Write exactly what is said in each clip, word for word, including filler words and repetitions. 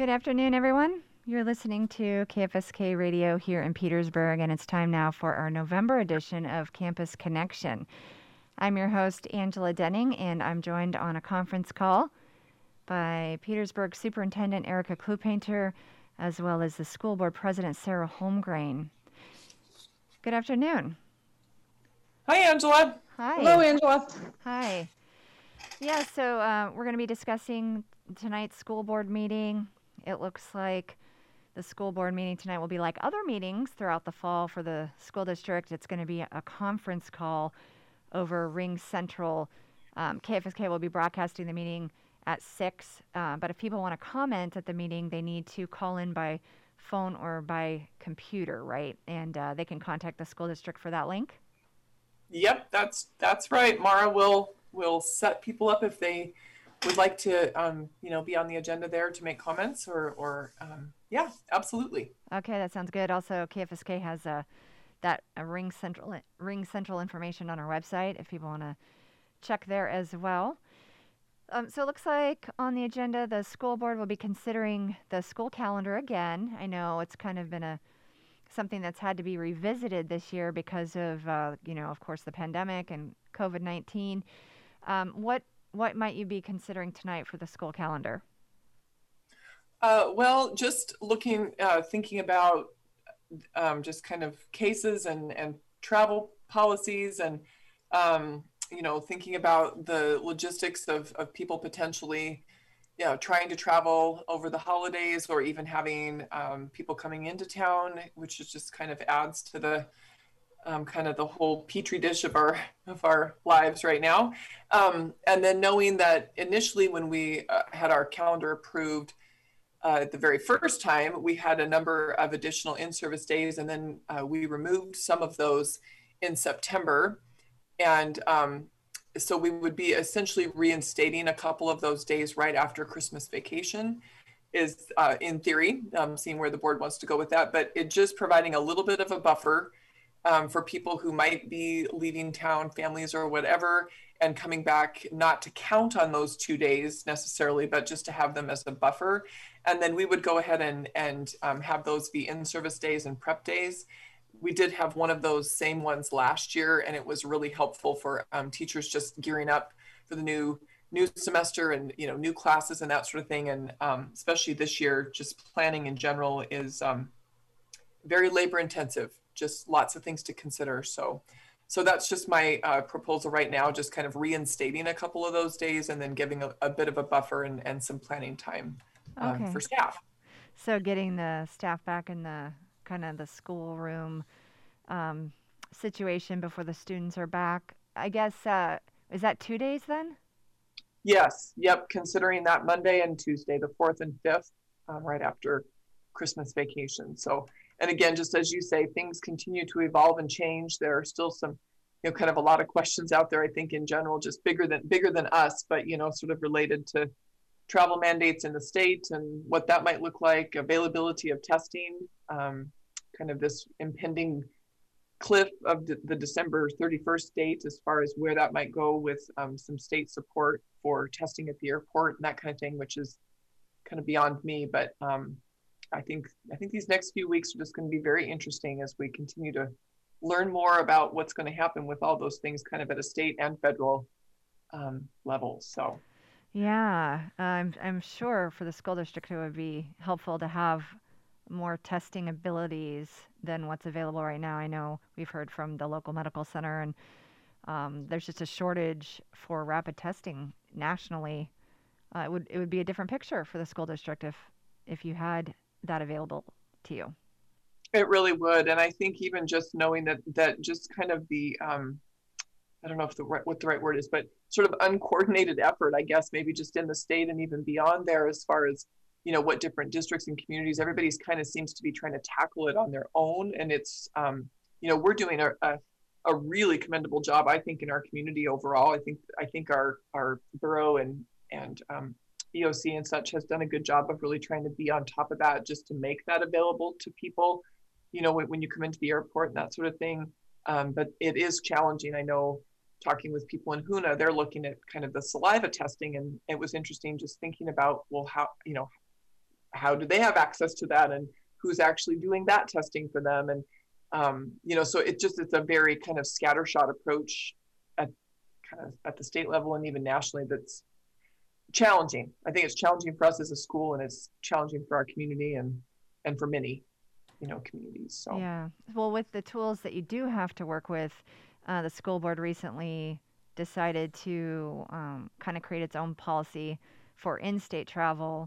Good afternoon, everyone. You're listening to K F S K Radio here in Petersburg, and it's time now for our November edition of Campus Connection. I'm your host, Angela Denning, and I'm joined on a conference call by Petersburg Superintendent Erica Klupainter, as well as the school board president, Sarah Holmgrain. Good afternoon. Hi, Angela. Hi. Hello, Angela. Hi. Yeah, so uh, we're going to be discussing tonight's school board meeting. It looks like the school board meeting tonight will be like other meetings throughout the fall for the school district. It's going to be a conference call over Ring Central. Um, K F S K will be broadcasting the meeting at six, uh, but if people want to comment at the meeting, they need to call in by phone or by computer, right? And uh, they can contact the school district for that link? Yep, that's that's right. Mara will will set people up if they would like to, um, you know, be on the agenda there to make comments or, or um, yeah, absolutely. Okay, that sounds good. Also, K F S K has a, that a Ring Central Ring Central information on our website if people want to check there as well. Um, so it looks like on the agenda, the school board will be considering the school calendar again. I know it's kind of been a something that's had to be revisited this year because of, uh, you know, of course, the pandemic and COVID nineteen. Um, what what might you be considering tonight for the school calendar? Uh, well, just looking, uh, thinking about um, just kind of cases and, and travel policies and, um, you know, thinking about the logistics of, of people potentially, you know, trying to travel over the holidays or even having um, people coming into town, which is just kind of adds to the Um, kind of the whole petri dish of our of our lives right now. Um, and then knowing that initially when we uh, had our calendar approved uh, the very first time, we had a number of additional in-service days, and then uh, we removed some of those in September. And um, so we would be essentially reinstating a couple of those days right after Christmas vacation is uh, in theory, um, seeing where the board wants to go with that, but it just providing a little bit of a buffer Um, for people who might be leaving town, families or whatever, and coming back, not to count on those two days necessarily, but just to have them as a buffer. And then we would go ahead and, and um, have those be in-service days and prep days. We did have one of those same ones last year, and it was really helpful for um, teachers just gearing up for the new new semester and, you know, new classes and that sort of thing. And um, especially this year, just planning in general is um, very labor intensive. Just lots of things to consider. So, so that's just my uh, proposal right now, just kind of reinstating a couple of those days and then giving a, a bit of a buffer and, and some planning time um, Okay. for staff. So getting the staff back in the kind of the schoolroom um, situation before the students are back. I guess, uh, is that two days then? Yes. Yep. Considering that Monday and Tuesday, the fourth and fifth, um, right after Christmas vacation. So, and again, just as you say, things continue to evolve and change. There are still some, you know, kind of a lot of questions out there, I think, in general, just bigger than bigger than us, but, you know, sort of related to travel mandates in the state and what that might look like, availability of testing, um, kind of this impending cliff of the, the December thirty-first date as far as where that might go with um, some state support for testing at the airport and that kind of thing, which is kind of beyond me, but um, I think I think these next few weeks are just going to be very interesting as we continue to learn more about what's going to happen with all those things kind of at a state and federal um, level. So, Yeah, I'm I'm sure for the school district it would be helpful to have more testing abilities than what's available right now. I know we've heard from the local medical center, and um, there's just a shortage for rapid testing nationally. Uh, it would it would be a different picture for the school district if if you had that available to you. it really would, and I think even just knowing that that just kind of the um, I don't know if the right, what the right word is, but sort of uncoordinated effort, I guess, maybe just in the state and even beyond there, as far as, you know, what different districts and communities, everybody's kind of seems to be trying to tackle it on their own. And it's, um, you know, we're doing a, a, a really commendable job, I think, in our community overall. I think, I think our, our borough and, and um, E O C and such has done a good job of really trying to be on top of that, just to make that available to people, you know, when, when you come into the airport and that sort of thing. Um, but it is challenging. I know, talking with people in Hoonah, they're looking at kind of the saliva testing, and it was interesting just thinking about, well, how, you know, how do they have access to that, and who's actually doing that testing for them? And um, you know, so it just it's a very kind of scattershot approach at kind of at the state level and even nationally that's challenging. I think it's challenging for us as a school, and it's challenging for our community and and for many, you know, communities. So Yeah. Well, with the tools that you do have to work with, uh, the school board recently decided to um, kind of create its own policy for in-state travel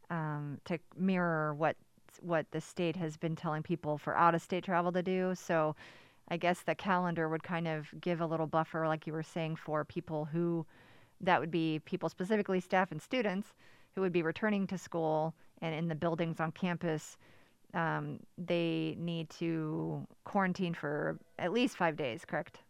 um, to mirror what what the state has been telling people for out-of-state travel to do. So I guess the calendar would kind of give a little buffer, like you were saying, for people who that would be people specifically staff and students who would be returning to school and in the buildings on campus. Um, they need to quarantine for at least five days, correct?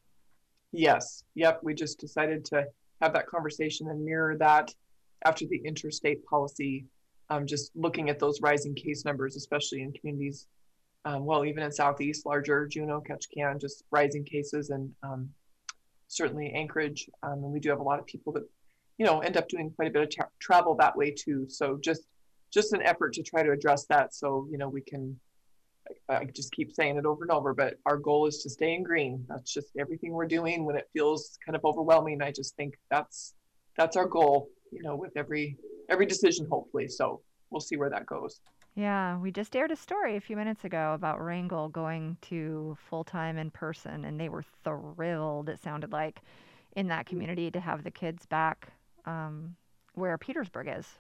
yes, yep, we just decided to have that conversation and mirror that after the interstate policy, um, just looking at those rising case numbers, especially in communities, um, well, even in Southeast, larger, Juneau, Ketchikan, just rising cases, and um, certainly Anchorage. Um, and we do have a lot of people that, you know, end up doing quite a bit of tra- travel that way too. So just, just an effort to try to address that. So, you know, we can, I, I just keep saying it over and over, but our goal is to stay in green. That's just everything we're doing. When it feels kind of overwhelming, I just think that's, that's our goal, you know, with every, every decision, hopefully. So we'll see where that goes. Yeah, we just aired a story a few minutes ago about Wrangell going to full time in person, and they were thrilled, it sounded like, in that community to have the kids back um, where Petersburg is.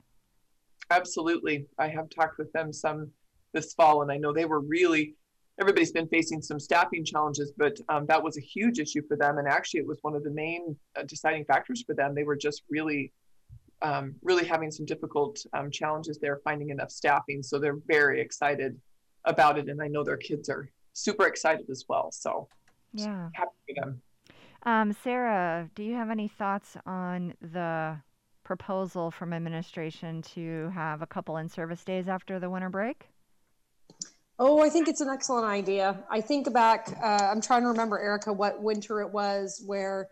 Absolutely. I have talked with them some this fall, and I know they were really, everybody's been facing some staffing challenges, but um, that was a huge issue for them. And actually, it was one of the main uh, deciding factors for them. They were just really, um, really having some difficult um, challenges there finding enough staffing. So they're very excited about it. And I know their kids are super excited as well. So Yeah. happy for them. Um, Sarah, do you have any thoughts on the proposal from administration to have a couple in-service days after the winter break? Oh, I think it's an excellent idea. I think back, uh, I'm trying to remember, Erica, what winter it was where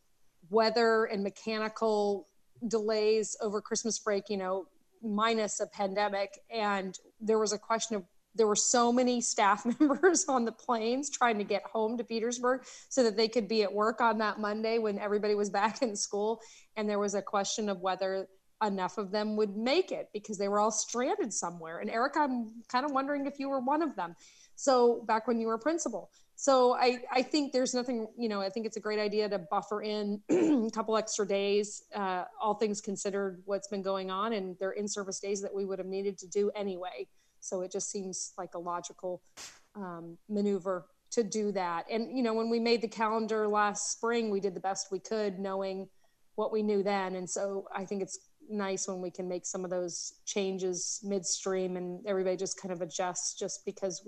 weather and mechanical delays over Christmas break, you know, minus a pandemic. And there was a question of, there were so many staff members on the planes trying to get home to Petersburg so that they could be at work on that Monday when everybody was back in school. And there was a question of whether enough of them would make it because they were all stranded somewhere. And Erica, I'm kind of wondering if you were one of them. So back when you were principal. So I, I think there's nothing, you know, I think it's a great idea to buffer in a couple extra days, uh, all things considered what's been going on, and they're in-service days that we would have needed to do anyway. So it just seems like a logical um, maneuver to do that. And, you know, when we made the calendar last spring, we did the best we could knowing what we knew then. And so I think it's nice when we can make some of those changes midstream and everybody just kind of adjusts just because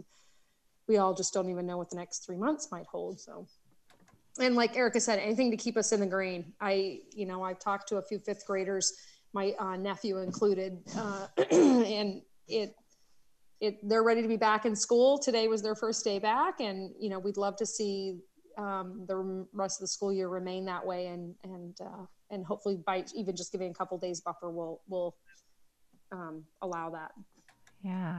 we all just don't even know what the next three months might hold. So, and like Erica said, anything to keep us in the green. I, you know, I've talked to a few fifth graders, my uh, nephew included, uh, and it, it, they're ready to be back in school. Today was their first day back. And, you know, we'd love to see um, the rest of the school year remain that way. And, and, uh, and hopefully by even just giving a couple days buffer, will will um, allow that. Yeah.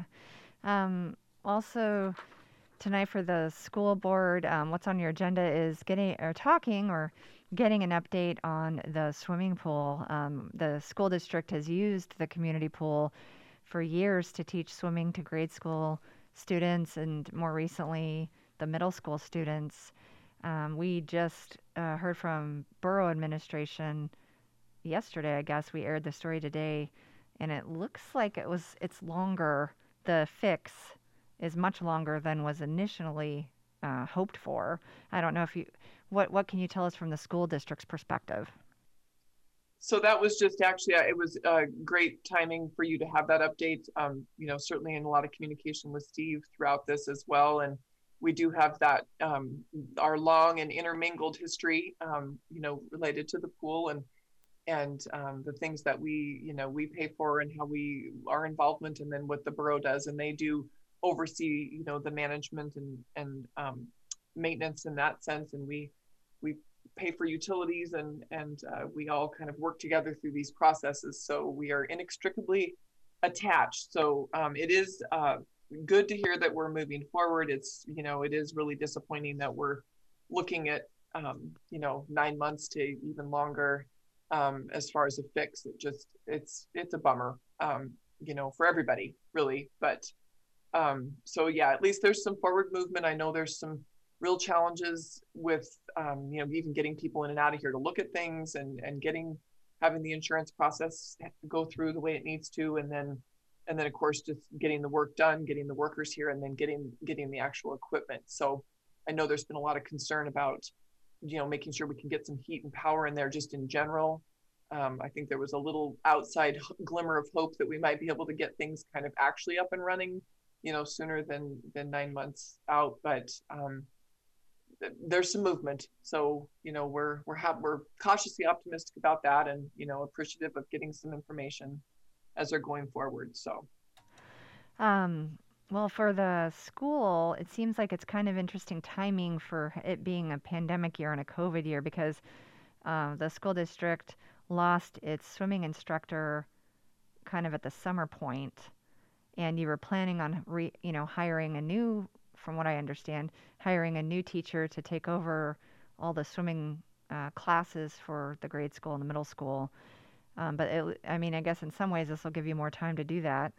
Um, also, tonight for the school board, um, what's on your agenda is getting or talking or getting an update on the swimming pool. Um, the school district has used the community pool for years to teach swimming to grade school students and more recently the middle school students. Um, we just uh, heard from borough administration yesterday. I guess we aired the story today, and it looks like it was it's longer. The fix is much longer than was initially uh, hoped for. I don't know if you what what can you tell us from the school district's perspective? So that was just actually, uh, it was uh, great timing for you to have that update. Um, you know, certainly in a lot of communication with Steve throughout this as well. And we do have that, um, our long and intermingled history, um, you know, related to the pool and and um, the things that we, you know, we pay for and how we, our involvement, and then what the borough does. And they do oversee, you know, the management and, and um, maintenance in that sense. And we, we pay for utilities and, and uh, we all kind of work together through these processes. So we are inextricably attached. So um, it is uh, good to hear that we're moving forward. It's, you know, it is really disappointing that we're looking at, um, you know, nine months to even longer um, as far as a fix. It just, it's, it's a bummer, um, you know, for everybody really. But um, so yeah, at least there's some forward movement. I know there's some real challenges with, um, you know, even getting people in and out of here to look at things and, and getting, having the insurance process go through the way it needs to. And then, and then of course, just getting the work done, getting the workers here, and then getting, getting the actual equipment. So I know there's been a lot of concern about, you know, making sure we can get some heat and power in there just in general. Um, I think there was a little outside glimmer of hope that we might be able to get things kind of actually up and running, you know, sooner than, than nine months out. But, um, there's some movement. So, you know, we're, we're, ha- we're cautiously optimistic about that, and, you know, appreciative of getting some information as they're going forward. So, Um, well, for the school, it seems like it's kind of interesting timing for it being a pandemic year and a COVID year, because uh, the school district lost its swimming instructor kind of at the summer point, and you were planning on re, you know, hiring a new, from what I understand, hiring a new teacher to take over all the swimming uh, classes for the grade school and the middle school. Um, but it, I mean, I guess in some ways this will give you more time to do that.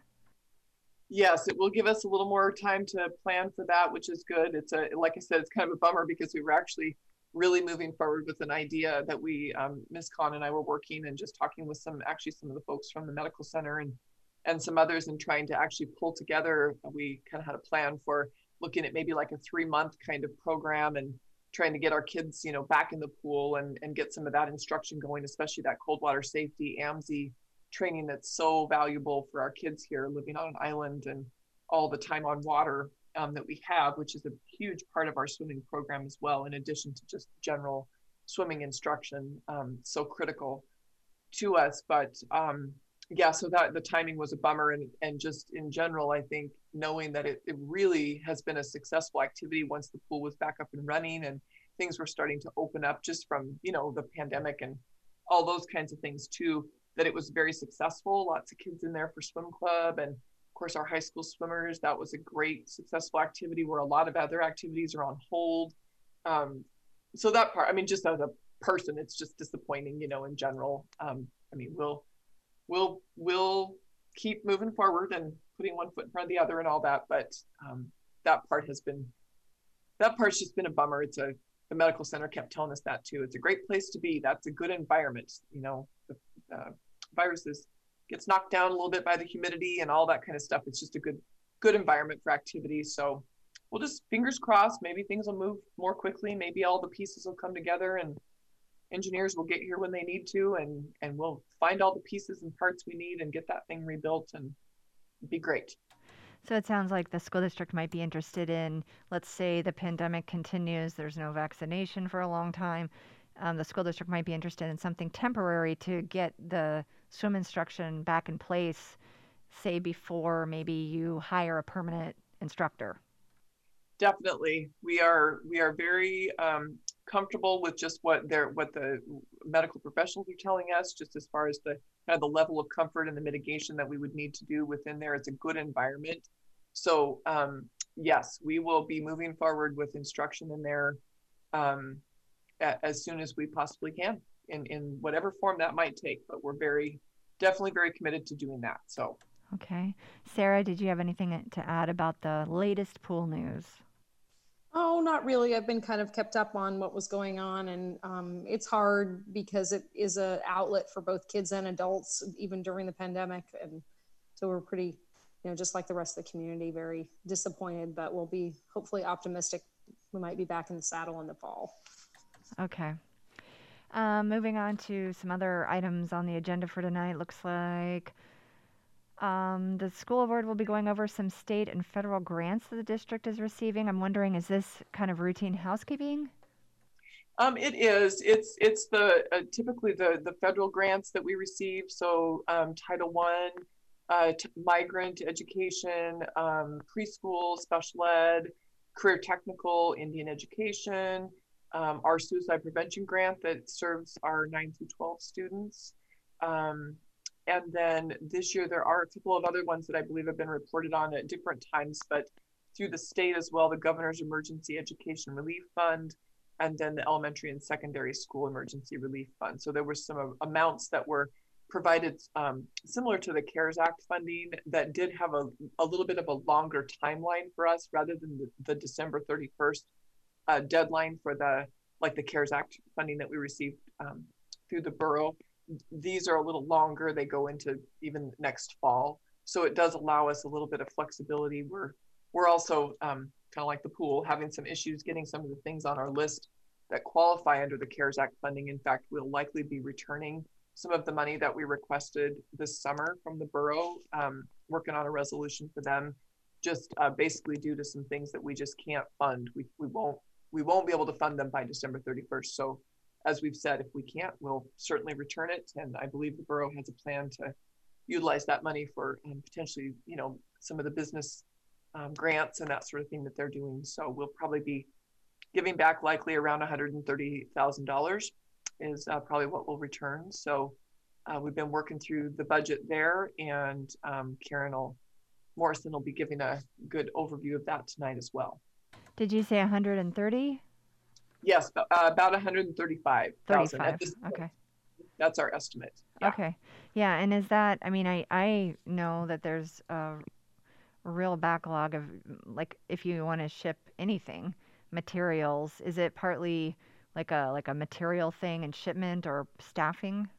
yes, it will give us a little more time to plan for that, which is good. It's a, like I said, it's kind of a bummer because we were actually really moving forward with an idea that we, um, Miz Khan and I were working and just talking with some, actually some of the folks from the medical center and, and some others, and trying to actually pull together. We kind of had a plan for looking at maybe like a three month kind of program and trying to get our kids, you know, back in the pool and, and get some of that instruction going, especially that cold water safety, A M S I training that's so valuable for our kids here living on an island, and all the time on water um, that we have, which is a huge part of our swimming program as well, in addition to just general swimming instruction, um, so critical to us. But um, yeah, so that the timing was a bummer. And, and just in general, I think knowing that it, it really has been a successful activity once the pool was back up and running and things were starting to open up just from, you know, the pandemic and all those kinds of things too, that it was very successful. Lots of kids in there for swim club. And of course, our high school swimmers, that was a great successful activity where a lot of other activities are on hold. Um, so that part, I mean, just as a person, it's just disappointing, you know, in general. Um, I mean, we'll, we'll, we'll keep moving forward and putting one foot in front of the other and all that. But um, that part has been, that part's just been a bummer. It's a, the medical center kept telling us that too. It's a great place to be. That's a good environment. You know, the uh, viruses gets knocked down a little bit by the humidity and all that kind of stuff. It's just a good, good environment for activities. So we'll just fingers crossed, maybe things will move more quickly. Maybe all the pieces will come together and engineers will get here when they need to, and, and we'll find all the pieces and parts we need and get that thing rebuilt, and it'd be great. So it sounds like the school district might be interested in, let's say the pandemic continues, there's no vaccination for a long time. Um, the school district might be interested in something temporary to get the swim instruction back in place, say before maybe you hire a permanent instructor. Definitely, we are we are very um, comfortable with just what they're what the medical professionals are telling us, just as far as the kind of the level of comfort and the mitigation that we would need to do within there. It's a good environment. So um, yes, we will be moving forward with instruction in there um, a, as soon as we possibly can, in, in whatever form that might take. But we're very, definitely very committed to doing that. So. Okay. Sarah, did you have anything to add about the latest pool news? Oh, not really. I've been kind of kept up on what was going on, and um, it's hard because it is an outlet for both kids and adults, even during the pandemic. And so we're pretty, you know, just like the rest of the community, very disappointed, but we'll be hopefully optimistic. We might be back in the saddle in the fall. Okay. Um, moving on to some other items on the agenda for tonight. Looks like Um, the school board will be going over some state and federal grants that the district is receiving. I'm wondering, is this kind of routine housekeeping? Um, it is. It's it's the uh, typically the the federal grants that we receive. So um, Title One, uh, t- migrant education, um, preschool, special ed, career technical, Indian education, um, our suicide prevention grant that serves our nine through twelve students. Um, and then this year there are a couple of other ones that I believe have been reported on at different times, but through the state as well, the Governor's Emergency Education Relief Fund, and then the Elementary and Secondary School Emergency Relief Fund. So there were some amounts that were provided um, similar to the CARES Act funding that did have a, a little bit of a longer timeline for us rather than the, the December thirty-first uh, deadline for the, like the CARES Act funding that we received um, through the borough. These are a little longer. They go into even next fall. So it does allow us a little bit of flexibility. We're, we're also um, kind of like the pool, having some issues getting some of the things on our list that qualify under the CARES Act funding. In fact, we'll likely be returning some of the money that we requested this summer from the borough, um, working on a resolution for them, just uh, basically due to some things that we just can't fund. We, we won't we won't be able to fund them by December thirty-first. So as we've said, if we can't, we'll certainly return it. And I believe the borough has a plan to utilize that money for um, potentially, you know, some of the business um, grants and that sort of thing that they're doing. So we'll probably be giving back likely around one hundred thirty thousand dollars is uh, probably what we'll return. So uh, we've been working through the budget there, and um, Karen will, Morrison will be giving a good overview of that tonight as well. Did you say one hundred thirty? Yes, uh, about one hundred thirty-five thousand. thirty-five, okay. That's our estimate. Yeah. Okay. Yeah, and is that, I mean, I, I know that there's a real backlog of, like, if you want to ship anything, materials, is it partly like a like a material thing and shipment or staffing?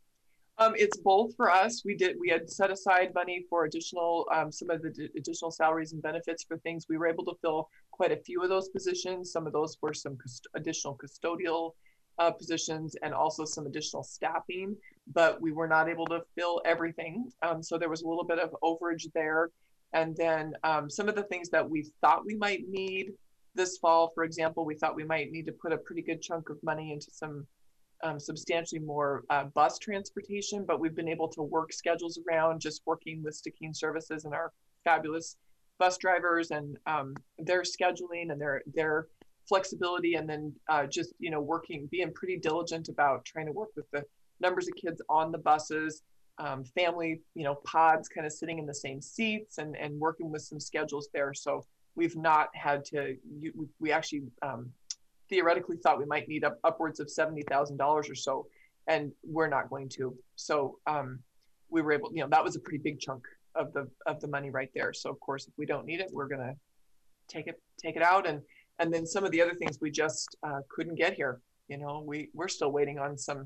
Um, it's both for us. We did we had set aside money for additional um, some of the d- additional salaries and benefits for things. We were able to fill quite a few of those positions. Some of those were some cust- additional custodial uh, positions and also some additional staffing, but we were not able to fill everything. Um, so there was a little bit of overage there. And then um, some of the things that we thought we might need this fall, for example, we thought we might need to put a pretty good chunk of money into some um, substantially more uh, bus transportation, but we've been able to work schedules around just working with Stikine Services and our fabulous bus drivers and um, their scheduling and their their flexibility, and then uh, just, you know, working, being pretty diligent about trying to work with the numbers of kids on the buses, um, family, you know, pods kind of sitting in the same seats, and, and working with some schedules there. So we've not had to, you, we actually um, theoretically thought we might need up, upwards of seventy thousand dollars or so, and we're not going to. So um, we were able, you know, that was a pretty big chunk of the of the money right there. So of course, if we don't need it, we're gonna take it take it out. And and then some of the other things we just uh, couldn't get here. You know, we we're still waiting on some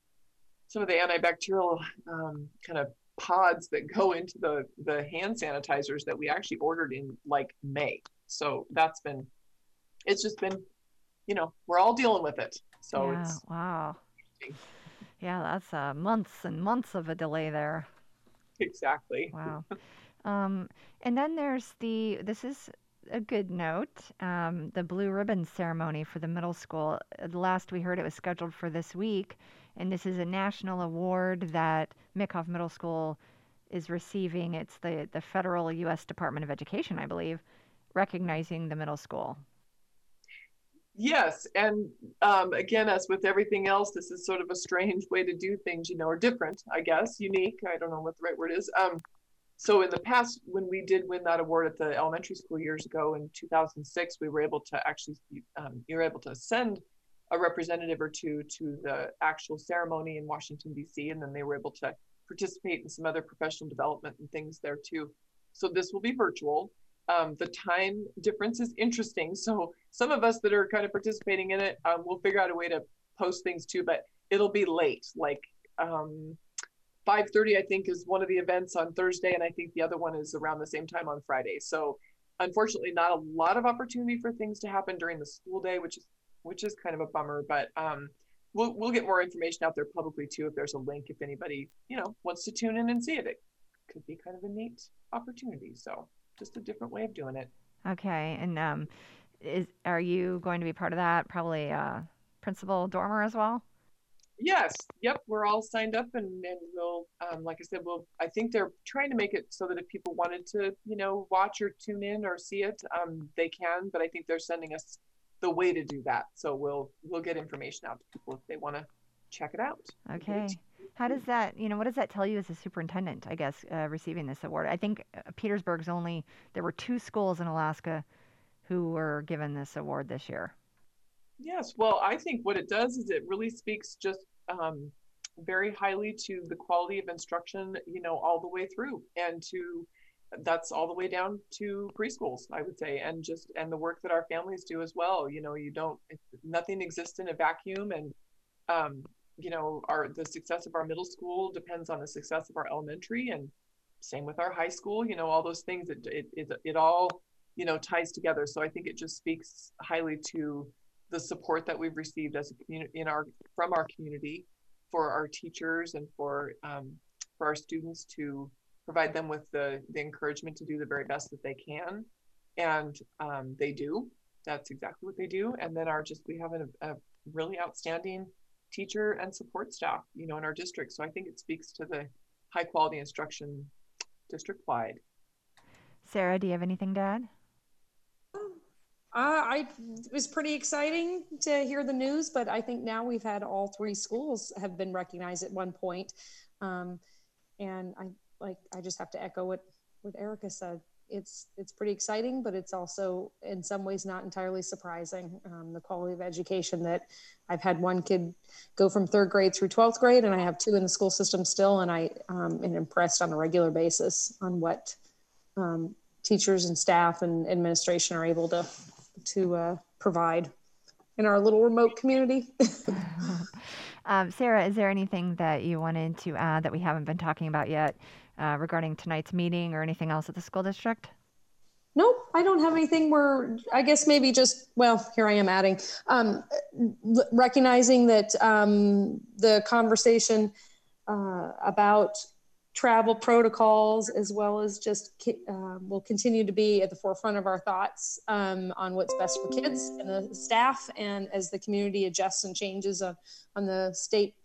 some of the antibacterial um, kind of pods that go into the the hand sanitizers that we actually ordered in like May. So that's been, it's just been, you know, we're all dealing with it. So Yeah, it's wow. Yeah, that's uh, months and months of a delay there. exactly. Wow. Um, and then there's the, this is a good note, um, the blue ribbon ceremony for the middle school. Uh, Last we heard it was scheduled for this week, and this is a national award that Mickhoff Middle School is receiving. It's the, the federal U S Department of Education, I believe, recognizing the middle school. Yes, and um, again, as with everything else, this is sort of a strange way to do things, you know, or different, I guess, unique. I don't know what the right word is. Um, so in the past, when we did win that award at the elementary school years ago in two thousand six, we were able to actually, um, you were able to send a representative or two to the actual ceremony in Washington, D C, and then they were able to participate in some other professional development and things there too. So this will be virtual. Um, the time difference is interesting. So some of us that are kind of participating in it, um, we'll figure out a way to post things too, but it'll be late, like um, five thirty, I think, is one of the events on Thursday. And I think the other one is around the same time on Friday. So unfortunately, not a lot of opportunity for things to happen during the school day, which is, which is kind of a bummer, but um, we'll, we'll get more information out there publicly too, if there's a link, if anybody, you know, wants to tune in and see it. It could be kind of a neat opportunity. So just a different way of doing it. Okay, and um, is are you going to be part of that? Probably uh, Principal Dormer as well? Yes, yep, we're all signed up, and, and we'll, um, like I said, we'll, I think they're trying to make it so that if people wanted to, you know, watch or tune in or see it, um, they can, but I think they're sending us the way to do that. So we'll, we'll get information out to people if they want to check it out. Okay. How does that, you know, what does that tell you as a superintendent, I guess, uh, receiving this award? I think uh, Petersburg's only, there were two schools in Alaska who were given this award this year. Yes, well, I think what it does is it really speaks just um, very highly to the quality of instruction, you know, all the way through, and to that's all the way down to preschools, I would say, and just and the work that our families do as well. You know, you don't nothing exists in a vacuum, and um, you know, our the success of our middle school depends on the success of our elementary, and same with our high school. You know, all those things. It it it, it all you know ties together. So I think it just speaks highly to the support that we've received as a community in our from our community for our teachers and for um, for our students to provide them with the the encouragement to do the very best that they can, and um, they do. That's exactly what they do. And then our just we have a, a really outstanding teacher and support staff, you know, in our district. So I think it speaks to the high quality instruction district wide. Sarah, do you have anything to add? Uh, I it was pretty exciting to hear the news, but I think now we've had all three schools have been recognized at one point. Um, and I like I just have to echo what, what Erica said. It's it's pretty exciting, but it's also in some ways not entirely surprising. Um, the quality of education that I've had one kid go from third grade through twelfth grade, and I have two in the school system still, and I um, am impressed on a regular basis on what um, teachers and staff and administration are able to to uh, provide in our little remote community. um, Sarah, is there anything that you wanted to add that we haven't been talking about yet uh, regarding tonight's meeting or anything else at the school district? Nope, I don't have anything where I guess maybe just, well, here I am adding, um, recognizing that um, the conversation uh, about travel protocols, as well as just uh, will continue to be at the forefront of our thoughts um, on what's best for kids and the staff, and as the community adjusts and changes on, on the state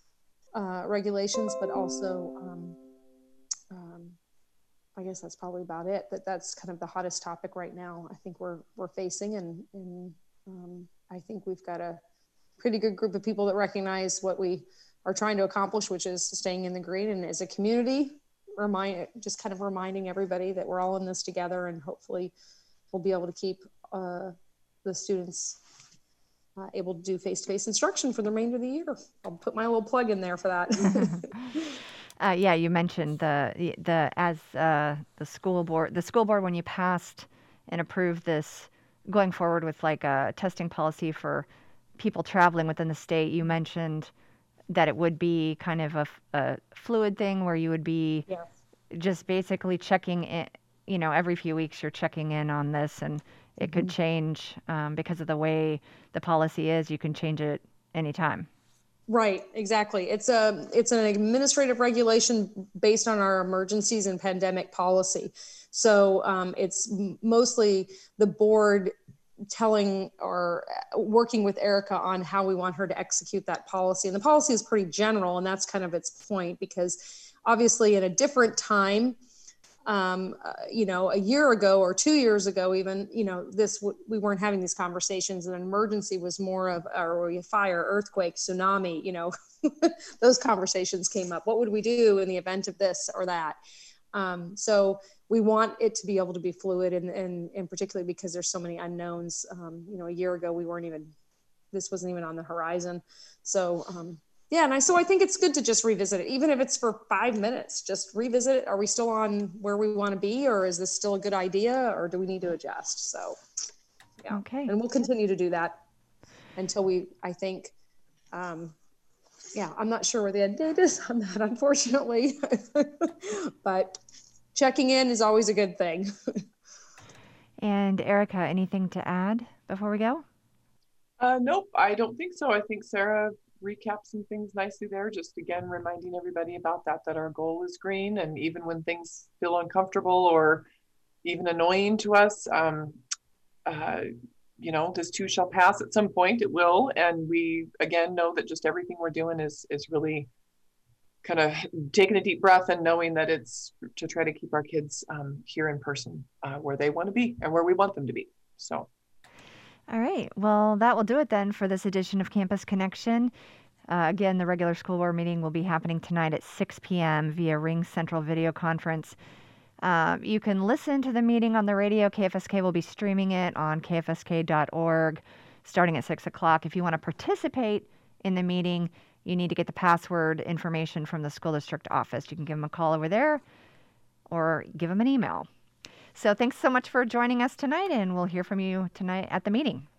uh, regulations, but also um, um, I guess that's probably about it. That that's kind of the hottest topic right now. I think we're we're facing, and and um, I think we've got a pretty good group of people that recognize what we are trying to accomplish, which is staying in the green. And as a community, remind just kind of reminding everybody that we're all in this together, and hopefully we'll be able to keep uh, the students uh, able to do face-to-face instruction for the remainder of the year. I'll put my little plug in there for that. Uh, yeah, you mentioned the the as uh, the school board, the school board when you passed and approved this, going forward with like a testing policy for people traveling within the state. You mentioned that it would be kind of a, a fluid thing where you would be Yes. just basically checking in. You know, every few weeks you're checking in on this, and it mm-hmm. could change um, because of the way the policy is. You can change it anytime. Right, exactly. It's a it's an administrative regulation based on our emergencies and pandemic policy. So um, it's mostly the board telling or working with Erica on how we want her to execute that policy. And the policy is pretty general, and that's kind of its point, because obviously in a different time, um, uh, you know, a year ago or two years ago, even, you know, this, w- we weren't having these conversations. And an emergency was more of, or a fire, earthquake, tsunami, you know, those conversations came up. What would we do in the event of this or that? Um, so we want it to be able to be fluid, and, and, and particularly because there's so many unknowns. Um, you know, a year ago, we weren't even, this wasn't even on the horizon. So, um, yeah, and I so I think it's good to just revisit it, even if it's for five minutes. Just revisit it. Are we still on where we want to be, or is this still a good idea, or do we need to adjust? So, yeah, okay, and we'll continue to do that until we. I think, um, yeah, I'm not sure where the end date is on that, unfortunately, but checking in is always a good thing. And Erica, anything to add before we go? Uh, nope, I don't think so. I think Sarah recap some things nicely there, just again reminding everybody about that that our goal is green, and even when things feel uncomfortable or even annoying to us, um, uh, you know, this too shall pass at some point. It will, and we again know that just everything we're doing is is really kind of taking a deep breath and knowing that it's to try to keep our kids um, here in person, uh, where they want to be and where we want them to be. So all right. Well, that will do it then for this edition of Campus Connection. Uh, again, the regular school board meeting will be happening tonight at six p.m. via Ring Central Video Conference. Um, you can listen to the meeting on the radio. K F S K will be streaming it on K F S K dot org starting at six o'clock. If you want to participate in the meeting, you need to get the password information from the school district office. You can give them a call over there or give them an email. So thanks so much for joining us tonight, and we'll hear from you tonight at the meeting.